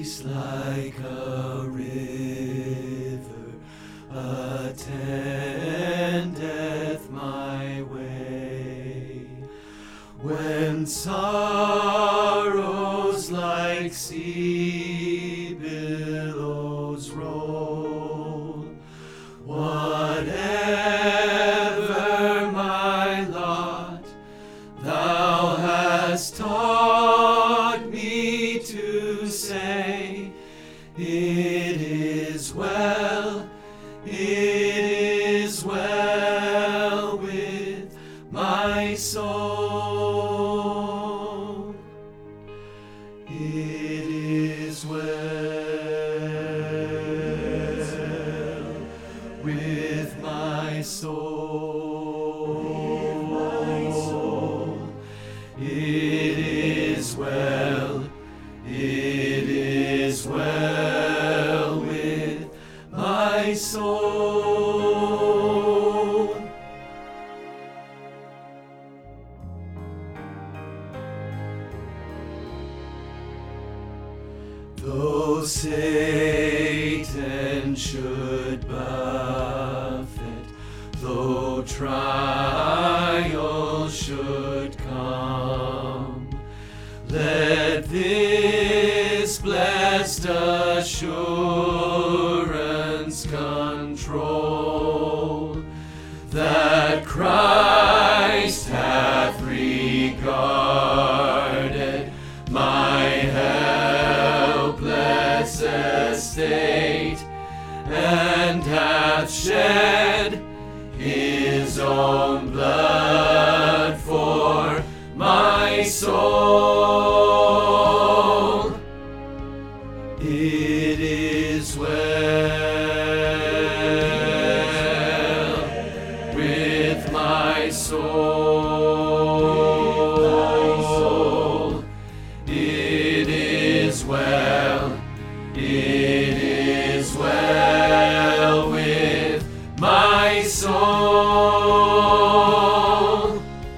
like a river attendeth my way. When sorrows like sea billows roll, whatever my lot, thou hast taught me to say, it is well with my soul. It is well with my soul. It is well with my soul. Though Satan should buffet, though trial should come, let this blessed assurance control, that Christ hath regarded my helpless estate, and hath shed his own blood for my soul. It is well with my soul. It is well with my soul.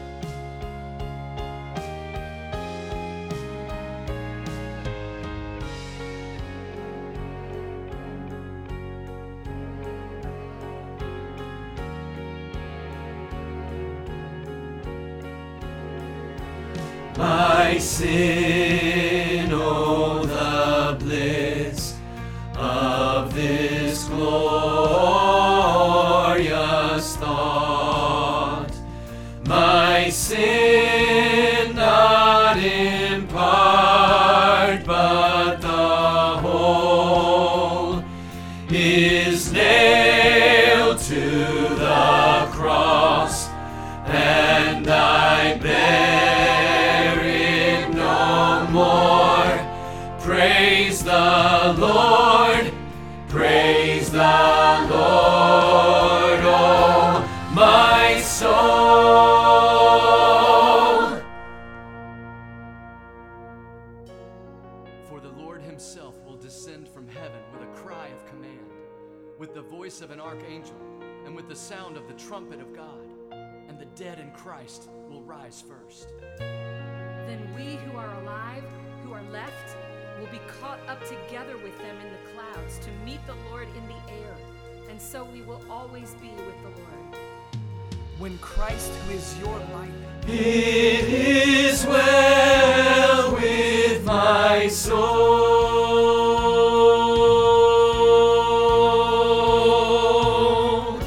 My sin, oh, the bliss of this glorious thought. My sin, not in part, but the whole, is nailed to the cross, and I bear it no more. Praise the Lord, praise the Lord, oh my soul. For the Lord himself will descend from heaven with a cry of command, with the voice of an archangel, and with the sound of the trumpet of God, and the dead in Christ will rise first. Then we who are alive, who are left, will be caught up together with them in the clouds to meet the Lord in the air, and so we will always be with the Lord. When Christ, who is your life, It is well with my soul.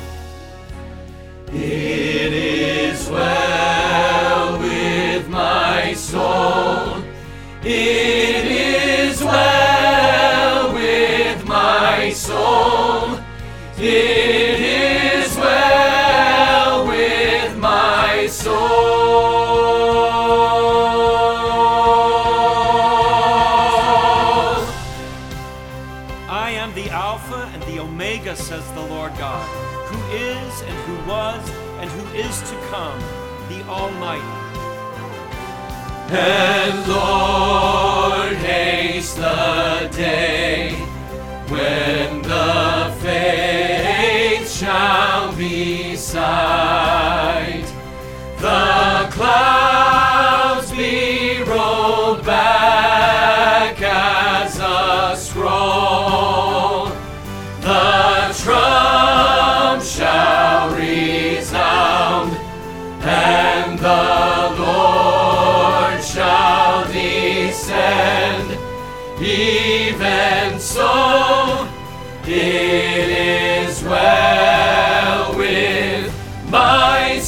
It is well with my soul. It is well with my soul. It is well with my soul. I am the Alpha and the Omega, says the Lord God, who is and who was and who is to come, the Almighty. And Lord, haste the day when the faith shall be sight. The clouds be rolled back as a even so, it is well with my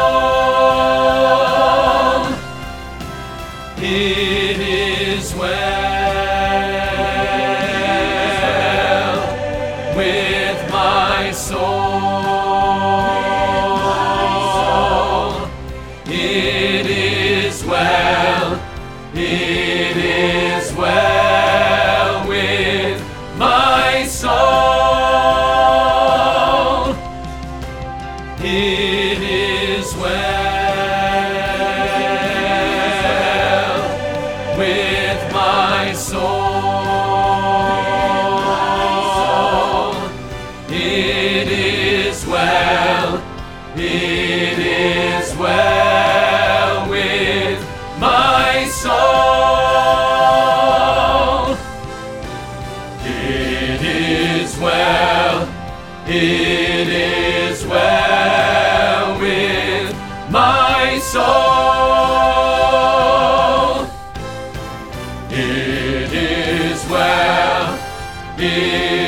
soul. It is well with my soul. It is well. It is well with my soul. It is well with my soul. It is well. It is well with my soul. It is well. It is well with my soul. It is well.